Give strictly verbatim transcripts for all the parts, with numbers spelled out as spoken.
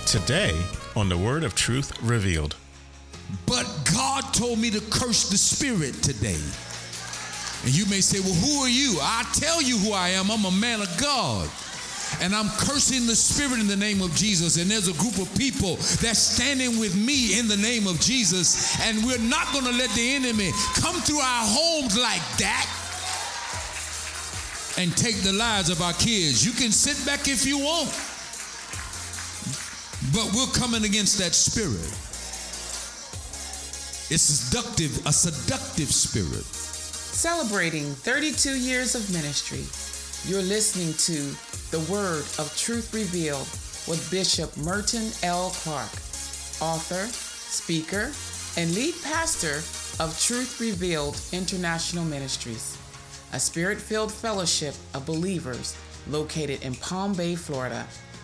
Today on the Word of Truth Revealed. But God told me to curse the spirit today. And you may say, well, who are you? I tell you who I am. I'm a man of God. And I'm cursing the spirit in the name of Jesus. And there's a group of people that's standing with me in the name of Jesus. And we're not going to let the enemy come through our homes like that and take the lives of our kids. You can sit back if you want. But we're coming against that spirit. It's seductive, a seductive spirit. Celebrating thirty-two years of ministry, you're listening to The Word of Truth Revealed with Bishop Merton L. Clark, author, speaker, and lead pastor of Truth Revealed International Ministries, a spirit-filled fellowship of believers located in Palm Bay, Florida.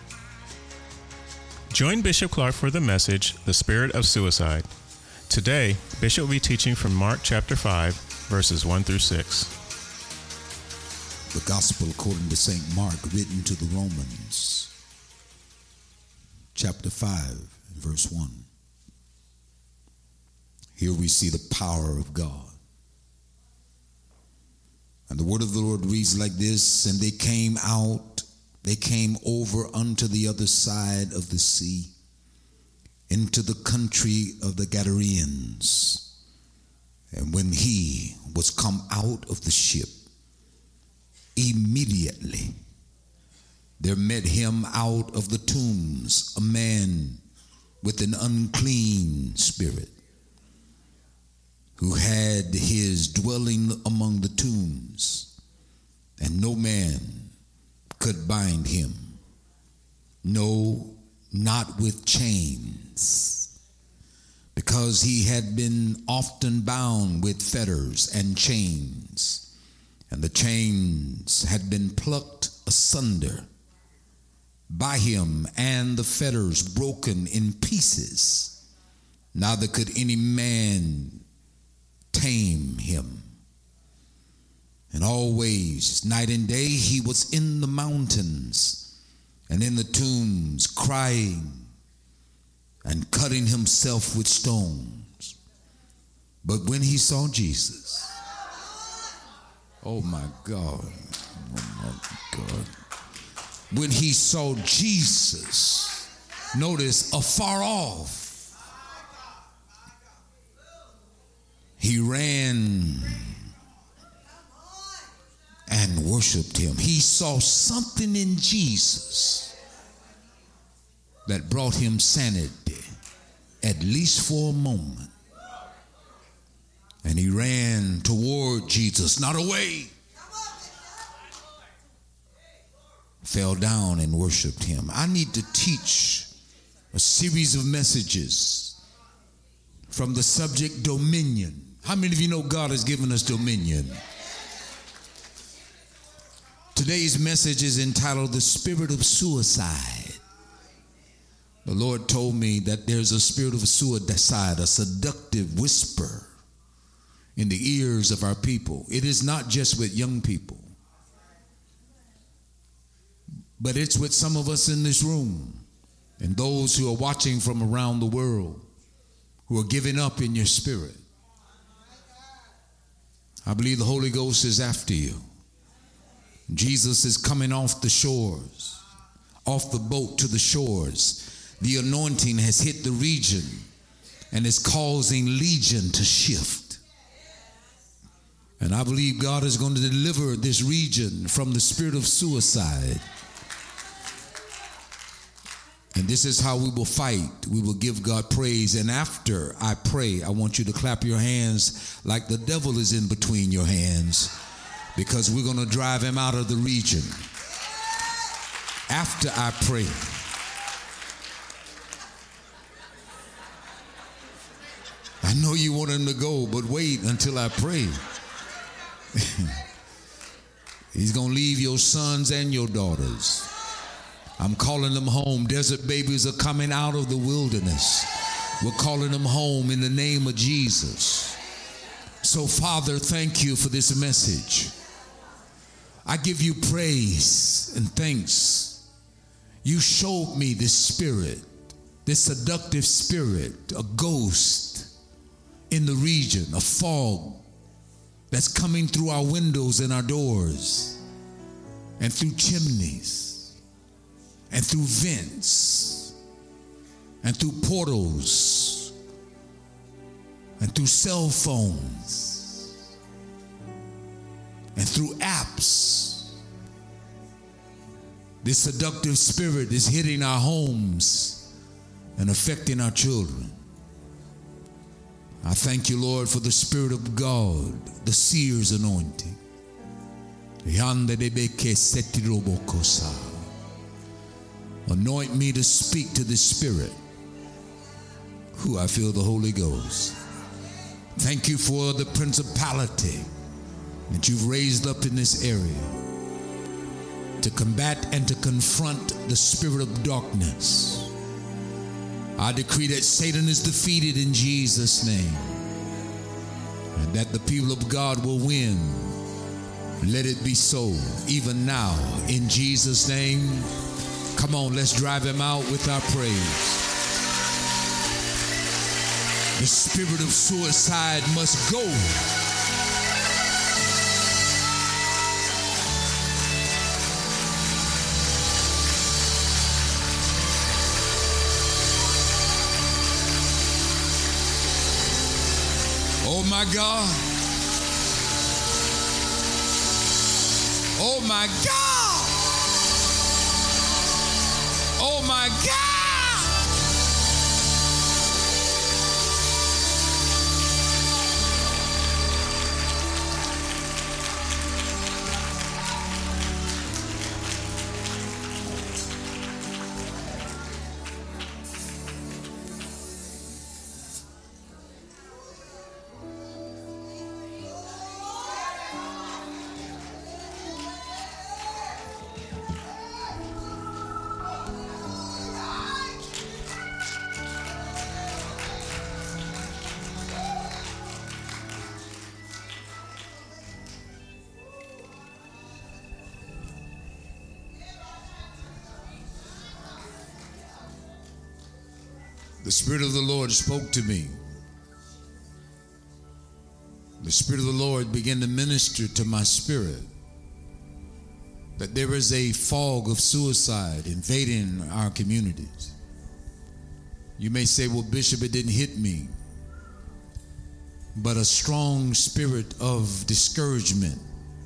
Join Bishop Clark for the message, The Spirit of Suicide. Today, Bishop will be teaching from Mark chapter five, verses one through six. The Gospel according to Saint Mark, written to the Romans, chapter five, verse one. Here we see the power of God. And the word of the Lord reads like this, and they came out, they came over unto the other side of the sea, into the country of the Gadareans. And when he was come out of the ship, immediately there met him out of the tombs a man with an unclean spirit, who had his dwelling among the tombs, and no man could bind him, no, not with chains, because he had been often bound with fetters and chains, and the chains had been plucked asunder by him, and the fetters broken in pieces. Neither could any man tame him. And always, night and day, he was in the mountains and in the tombs, crying and cutting himself with stones. But when he saw Jesus, oh my God, oh my God, when he saw Jesus, notice, afar off, he ran and worshiped him. He saw something in Jesus that brought him sanity, at least for a moment. And he ran toward Jesus, not away. Fell down and worshiped him. I need to teach a series of messages from the subject dominion. How many of you know God has given us dominion? Today's message is entitled The Spirit of Suicide. The Lord told me that there's a spirit of suicide, a seductive whisper in the ears of our people. It is not just with young people, but it's with some of us in this room and those who are watching from around the world who are giving up in your spirit. I believe the Holy Ghost is after you. Jesus is coming off the shores, off the boat to the shores. The anointing has hit the region and is causing legion to shift. And I believe God is going to deliver this region from the spirit of suicide. And this is how we will fight. We will give God praise. And after I pray, I want you to clap your hands like the devil is in between your hands, because we're going to drive him out of the region. After I pray, I know you want him to go, but wait until I pray. He's going to leave your sons and your daughters. I'm calling them home. Desert babies are coming out of the wilderness. We're calling them home in the name of Jesus. So, Father, thank you for this message. I give you praise and thanks. You showed me this spirit this seductive spirit, a ghost in the region, a fog that's coming through our windows and our doors and through chimneys and through vents and through portals and through cell phones and through apps. This seductive spirit is hitting our homes and affecting our children. I thank you, Lord, for the Spirit of God, the seer's anointing. Anoint me to speak to the Spirit. Who I feel the Holy Ghost. Thank you for the principality that you've raised up in this area to combat and to confront the spirit of darkness. I decree that Satan is defeated in Jesus' name, and that the people of God will win. Let it be so, even now, in Jesus' name. Come on, let's drive him out with our praise. The spirit of suicide must go. Oh my God. Oh my God. Oh my God. The Spirit of the Lord spoke to me. The Spirit of the Lord began to minister to my spirit that there is a fog of suicide invading our communities. You may say, well, Bishop, it didn't hit me. But a strong spirit of discouragement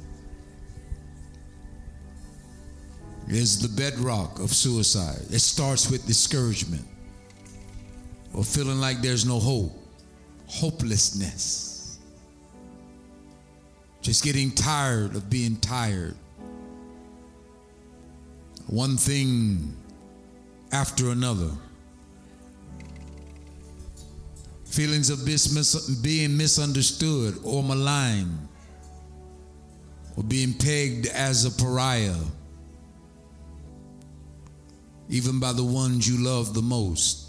is the bedrock of suicide. It starts with discouragement, or feeling like there's no hope, hopelessness, just getting tired of being tired. One thing after another. Feelings of being misunderstood or maligned, or being pegged as a pariah, even by the ones you love the most.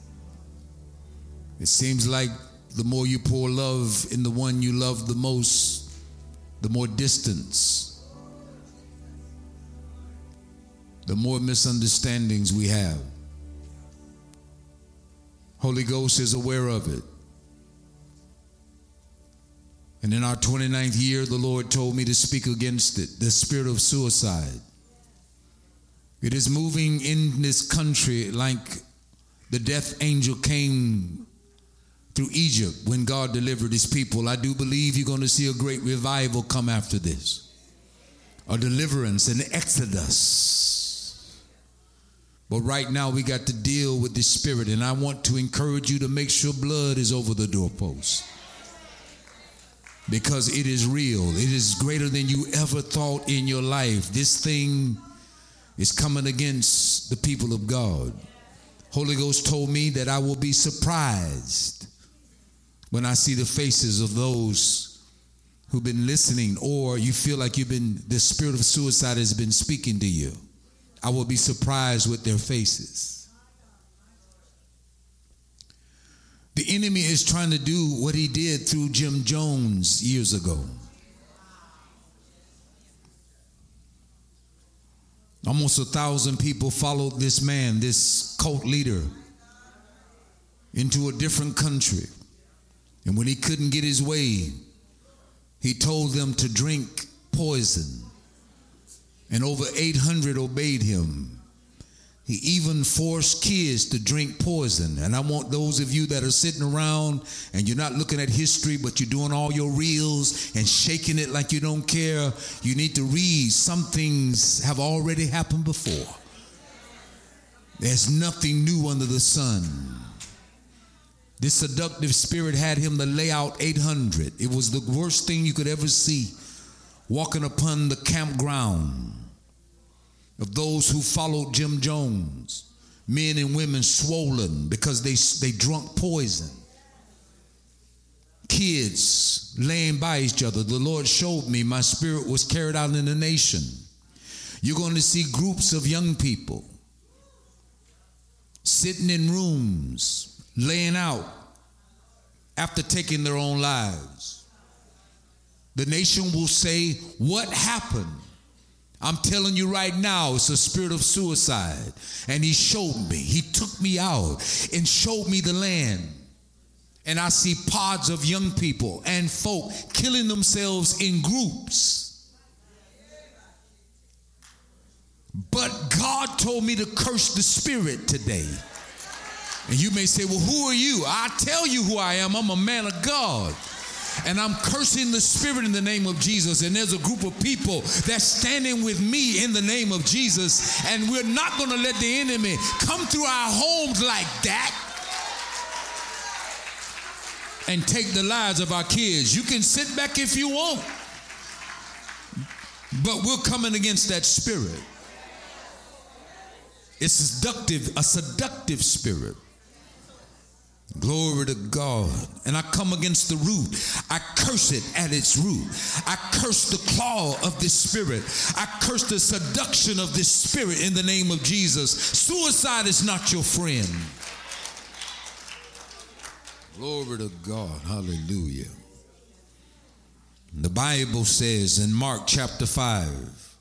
It seems like the more you pour love in the one you love the most, the more distance, the more misunderstandings we have. Holy Ghost is aware of it. And in our twenty-ninth year, the Lord told me to speak against it, the spirit of suicide. It is moving in this country like the death angel came through Egypt when God delivered his people. I do believe you're going to see a great revival come after this, a deliverance, an exodus. But right now we got to deal with this spirit, and I want to encourage you to make sure blood is over the doorpost, because it is real. It is greater than you ever thought in your life. This thing is coming against the people of God. Holy Ghost told me that I will be surprised when I see the faces of those who've been listening, or you feel like you've been, the spirit of suicide has been speaking to you. I will be surprised with their faces. The enemy is trying to do what he did through Jim Jones years ago. Almost a thousand people followed this man, this cult leader, into a different country. And when he couldn't get his way, he told them to drink poison. And over eight hundred obeyed him. He even forced kids to drink poison. And I want those of you that are sitting around and you're not looking at history, but you're doing all your reels and shaking it like you don't care, you need to read. Some things have already happened before. There's nothing new under the sun. This seductive spirit had him to lay out eight hundred. It was the worst thing you could ever see, walking upon the campground of those who followed Jim Jones, men and women swollen because they, they drunk poison. Kids laying by each other. The Lord showed me my spirit was carried out in the nation. You're going to see groups of young people sitting in rooms, laying out after taking their own lives. The nation will say, what happened? I'm telling you right now, it's a spirit of suicide. And he showed me. He took me out and showed me the land. And I see pods of young people and folk killing themselves in groups. But God told me to curse the spirit today. And you may say, well, who are you? I tell you who I am. I'm a man of God. And I'm cursing the spirit in the name of Jesus. And there's a group of people that's standing with me in the name of Jesus. And we're not going to let the enemy come through our homes like that and take the lives of our kids. You can sit back if you want, but we're coming against that spirit. It's seductive, a seductive spirit. Glory to God. And I come against the root. I curse it at its root. I curse the claw of this spirit. I curse the seduction of this spirit in the name of Jesus. Suicide is not your friend. Glory to God. Hallelujah. The Bible says in Mark chapter five,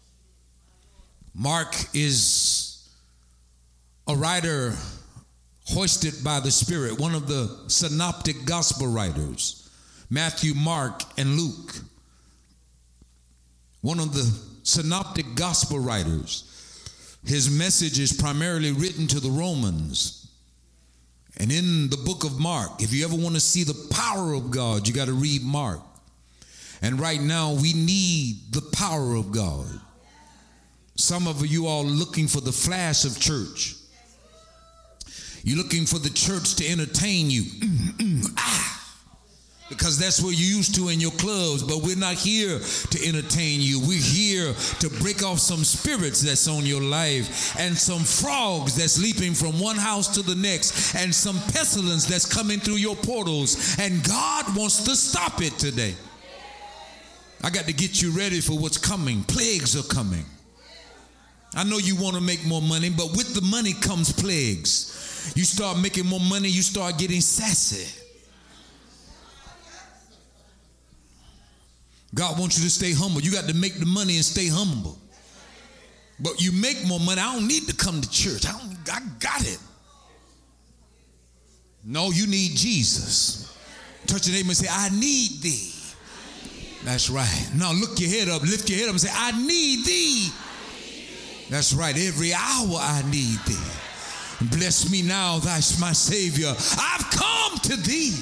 Mark is a writer hoisted by the Spirit, one of the synoptic gospel writers, Matthew, Mark, and Luke. One of the synoptic gospel writers. His message is primarily written to the Romans. And in the book of Mark, if you ever want to see the power of God, you got to read Mark. And right now, we need the power of God. Some of you all looking for the flash of church. You're looking for the church to entertain you. Mm, mm, ah. Because that's what you're used to in your clubs. But we're not here to entertain you. We're here to break off some spirits that's on your life, and some frogs that's leaping from one house to the next, and some pestilence that's coming through your portals. And God wants to stop it today. I got to get you ready for what's coming. Plagues are coming. I know you want to make more money, but with the money comes plagues. You start making more money, you start getting sassy. God wants you to stay humble. You got to make the money and stay humble. But you make more money. I don't need to come to church. I, don't, I got it. No, you need Jesus. Touch your neighbor and say, I need thee. That's right. Now look your head up, lift your head up and say, I need thee. That's right. Every hour I need thee. Bless me now, thy my Savior. I've come to thee.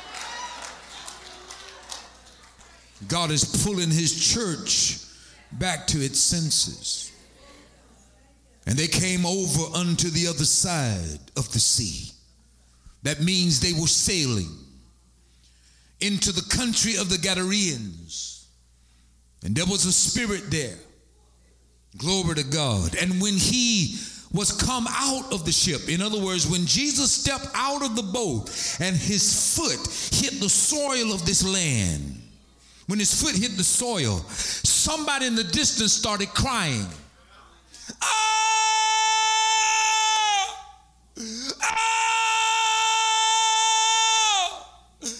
God is pulling his church back to its senses. And they came over unto the other side of the sea. That means they were sailing into the country of the Gadareans. And there was a spirit there. Glory to God. And when he was come out of the ship, in other words, when Jesus stepped out of the boat and his foot hit the soil of this land, when his foot hit the soil, somebody in the distance started crying. Oh! Oh!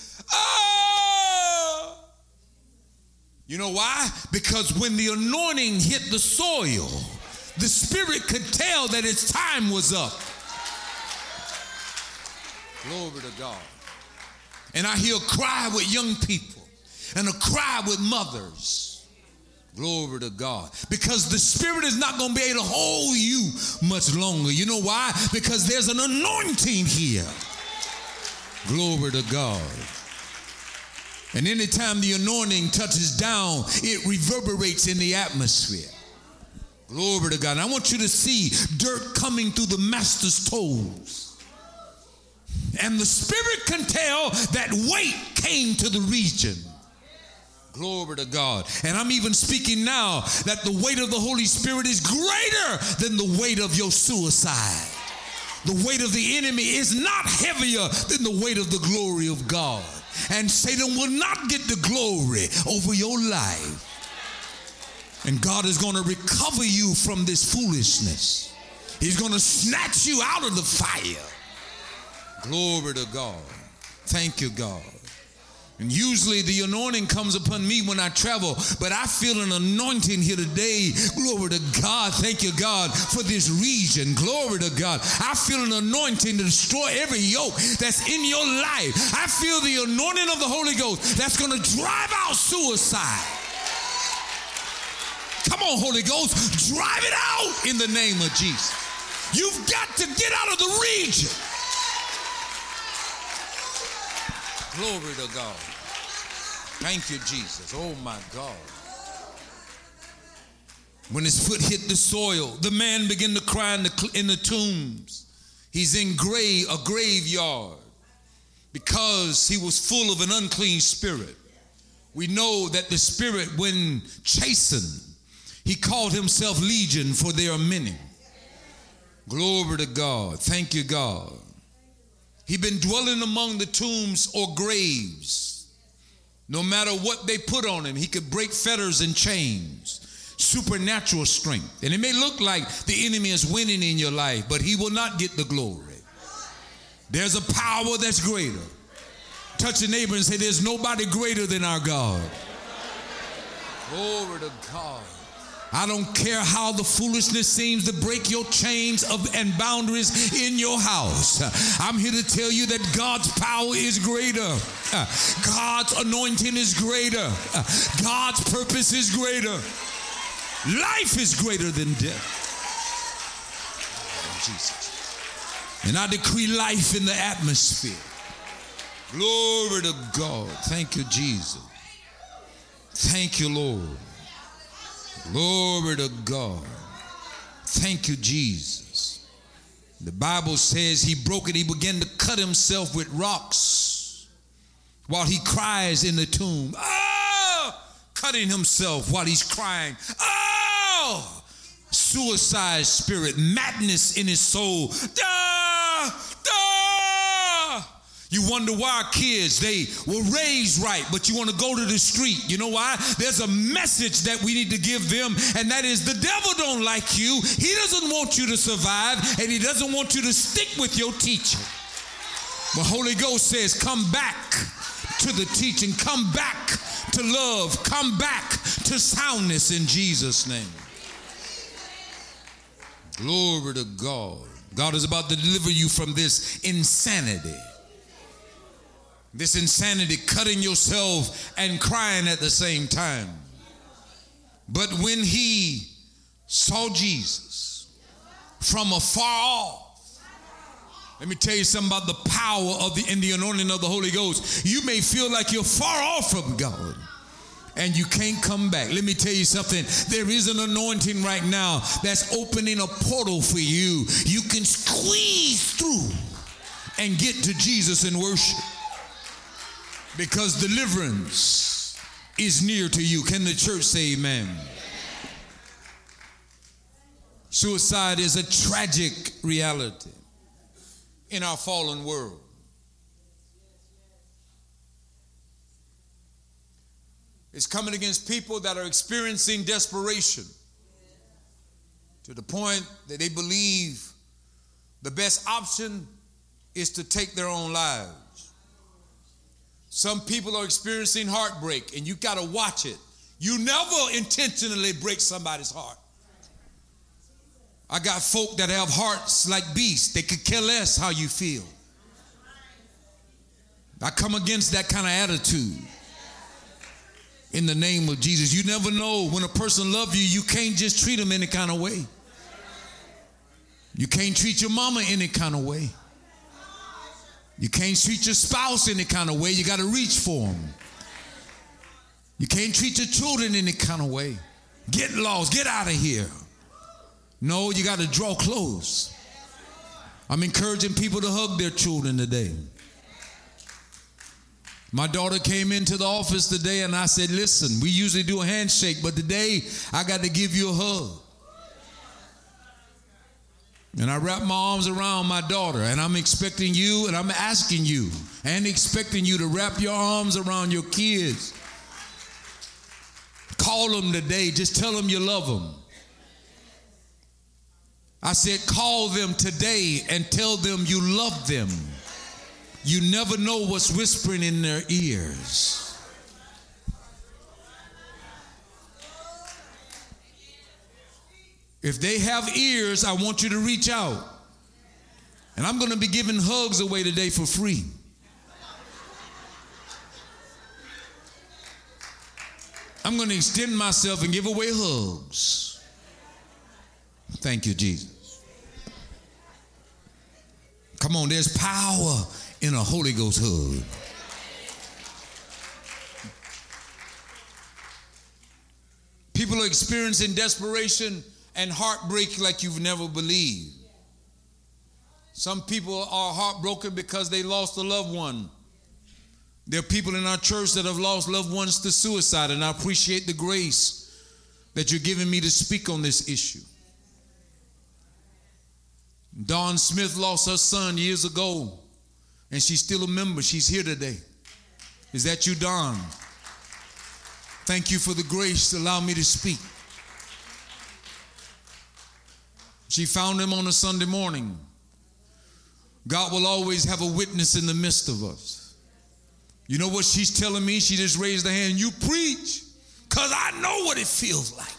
Oh! You know why? Because when the anointing hit the soil, the spirit could tell that its time was up. Glory to God. And I hear a cry with young people and a cry with mothers. Glory to God. Because the Spirit is not going to be able to hold you much longer. You know why? Because there's an anointing here. Glory to God. And anytime the anointing touches down, it reverberates in the atmosphere. Glory to God. And I want you to see dirt coming through the master's toes. And the Spirit can tell that weight came to the region. Glory to God. And I'm even speaking now that the weight of the Holy Spirit is greater than the weight of your suicide. The weight of the enemy is not heavier than the weight of the glory of God. And Satan will not get the glory over your life. And God is going to recover you from this foolishness. He's going to snatch you out of the fire. Glory to God. Thank you, God. And usually the anointing comes upon me when I travel, but I feel an anointing here today. Glory to God. Thank you, God, for this region. Glory to God. I feel an anointing to destroy every yoke that's in your life. I feel the anointing of the Holy Ghost that's going to drive out suicide. Come on, Holy Ghost, drive it out in the name of Jesus. You've got to get out of the region. Glory to God. Thank you, Jesus. Oh, my God. When his foot hit the soil, the man began to cry in the, in the tombs. He's in grave, a graveyard because he was full of an unclean spirit. We know that the spirit, when chastened, he called himself Legion, for there are many. Glory to God. Thank you, God. He'd been dwelling among the tombs or graves. No matter what they put on him, he could break fetters and chains. Supernatural strength. And it may look like the enemy is winning in your life, but he will not get the glory. There's a power that's greater. Touch your neighbor and say, there's nobody greater than our God. Glory to God. I don't care how the foolishness seems to break your chains of and boundaries in your house. I'm here to tell you that God's power is greater. God's anointing is greater. God's purpose is greater. Life is greater than death. Jesus. And I decree life in the atmosphere. Glory to God. Thank you, Jesus. Thank you, Lord. Glory to God. Thank you, Jesus. The Bible says he broke it. He began to cut himself with rocks while he cries in the tomb. Oh! Cutting himself while he's crying. Oh! Suicide spirit, madness in his soul. Ah! Ah! You wonder why kids, they were raised right, but you want to go to the street. You know why? There's a message that we need to give them, and that is the devil don't like you. He doesn't want you to survive, and he doesn't want you to stick with your teaching. The Holy Ghost says, come back to the teaching. Come back to love. Come back to soundness in Jesus' name. Glory to God. God is about to deliver you from this insanity. This insanity, cutting yourself and crying at the same time. But when he saw Jesus from afar off, let me tell you something about the power of the and the anointing of the Holy Ghost. You may feel like you're far off from God and you can't come back. Let me tell you something. There is an anointing right now that's opening a portal for you. You can squeeze through and get to Jesus in worship. Because deliverance is near to you. Can the church say amen? Suicide is a tragic reality in our fallen world. It's coming against people that are experiencing desperation to the point that they believe the best option is to take their own lives. Some people are experiencing heartbreak, and you got to watch it. You never intentionally break somebody's heart. I got folk that have hearts like beasts. They could care less how you feel. I come against that kind of attitude in the name of Jesus. You never know when a person loves you, you can't just treat them any kind of way. You can't treat your mama any kind of way. You can't treat your spouse any kind of way. You got to reach for them. You can't treat your children any kind of way. Get lost. Get out of here. No, you got to draw close. I'm encouraging people to hug their children today. My daughter came into the office today and I said, listen, we usually do a handshake, but today I got to give you a hug. And I wrapped my arms around my daughter, and I'm expecting you, and I'm asking you, and expecting you to wrap your arms around your kids. Call them today. Just tell them you love them. I said, call them today and tell them you love them. You never know what's whispering in their ears. If they have ears, I want you to reach out. And I'm going to be giving hugs away today for free. I'm going to extend myself and give away hugs. Thank you, Jesus. Come on, there's power in a Holy Ghost hug. People are experiencing desperation and heartbreak like you've never believed. Some people are heartbroken because they lost a loved one. There are people in our church that have lost loved ones to suicide, and I appreciate the grace that you're giving me to speak on this issue. Dawn Smith lost her son years ago, and she's still a member. She's here today. Is that you, Dawn? Thank you for the grace to allow me to speak. She found him on a Sunday morning. God will always have a witness in the midst of us. You know what she's telling me? She just raised her hand. You preach, because I know what it feels like.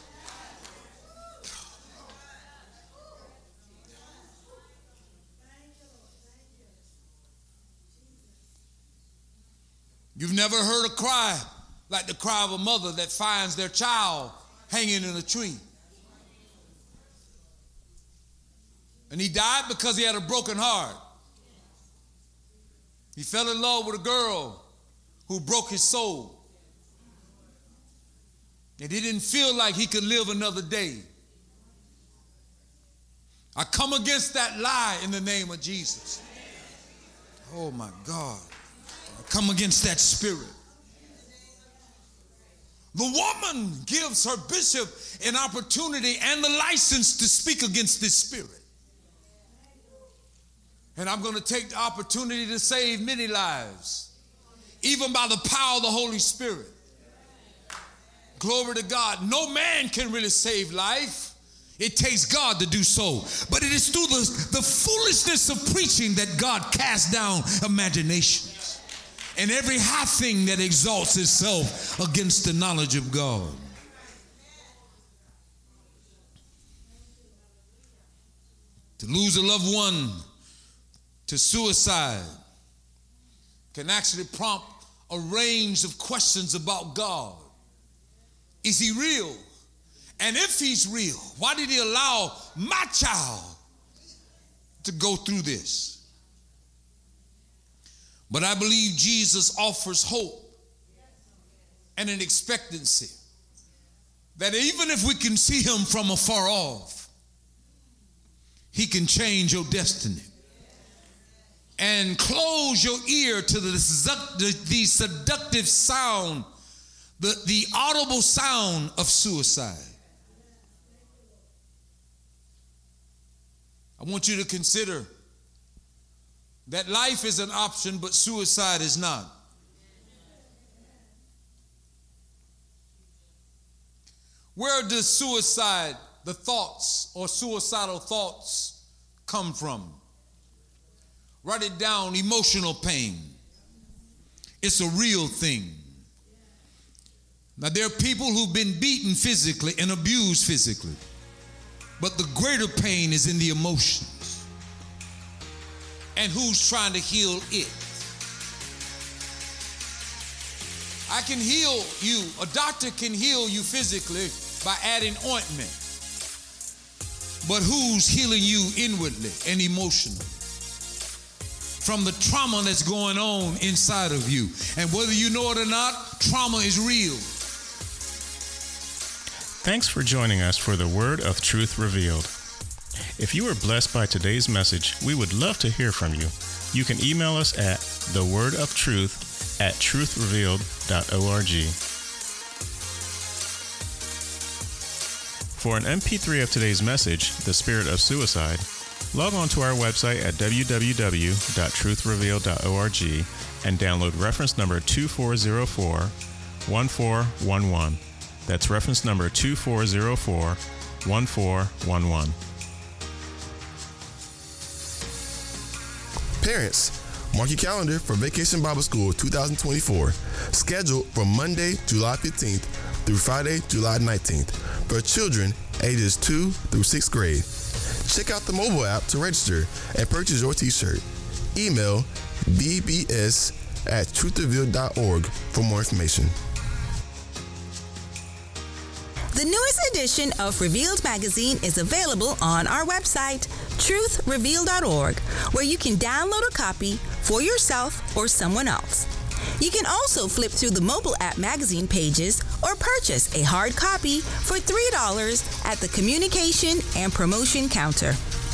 You've never heard a cry like the cry of a mother that finds their child hanging in a tree. And he died because he had a broken heart. He fell in love with a girl who broke his soul. And he didn't feel like he could live another day. I come against that lie in the name of Jesus. Oh my God. I come against that spirit. The woman gives her bishop an opportunity and the license to speak against this spirit. And I'm going to take the opportunity to save many lives, even by the power of the Holy Spirit. Glory to God. No man can really save life. It takes God to do so. But it is through the, the foolishness of preaching that God casts down imaginations and every high thing that exalts itself against the knowledge of God. To lose a loved one to suicide can actually prompt a range of questions about God. Is he real? And if he's real, why did he allow my child to go through this? But I believe Jesus offers hope and an expectancy that even if we can see him from afar off, he can change your destiny. And close your ear to the, the seductive sound, the, the audible sound of suicide. I want you to consider that life is an option, but suicide is not. Where does suicide, the thoughts or suicidal thoughts, come from? Write it down, emotional pain. It's a real thing. Now, there are people who've been beaten physically and abused physically, but the greater pain is in the emotions. And who's trying to heal it? I can heal you. A doctor can heal you physically by adding ointment. But who's healing you inwardly and emotionally? From the trauma that's going on inside of you. And whether you know it or not, trauma is real. Thanks for joining us for the Word of Truth Revealed. If you were blessed by today's message, we would love to hear from you. You can email us at thewordoftruth at truth revealed dot org. For an M P three of today's message, The Spirit of Suicide, log on to our website at w w w dot truth revealed dot org and download reference number two four zero four, one four one one. That's reference number two four zero four, one four one one. Parents, mark your calendar for Vacation Bible School twenty twenty-four, scheduled from Monday, July fifteenth through Friday, July nineteenth, for children ages two through sixth grade. Check out the mobile app to register and purchase your t-shirt. Email b b s at truth revealed dot org for more information. The newest edition of Revealed Magazine is available on our website, truth revealed dot org, where you can download a copy for yourself or someone else. You can also flip through the mobile app magazine pages or purchase a hard copy for three dollars at the communication and promotion counter.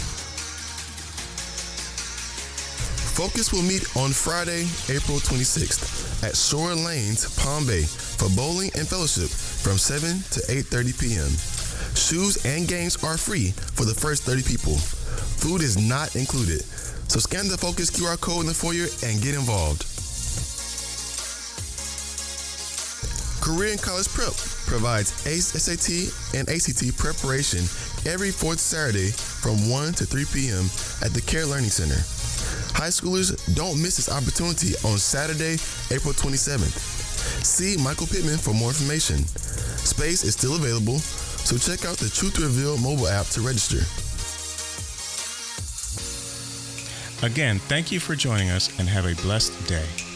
Focus will meet on Friday, April twenty-sixth at Shore Lanes, Palm Bay for bowling and fellowship from seven to eight thirty p.m. Shoes and games are free for the first thirty people. Food is not included, so scan the Focus Q R code in the foyer and get involved. Career and College Prep provides S A T and A C T preparation every fourth Saturday from one to three p.m. at the Care Learning Center. High schoolers, don't miss this opportunity on Saturday, April twenty-seventh. See Michael Pittman for more information. Space is still available, so check out the Truth Revealed mobile app to register. Again, thank you for joining us and have a blessed day.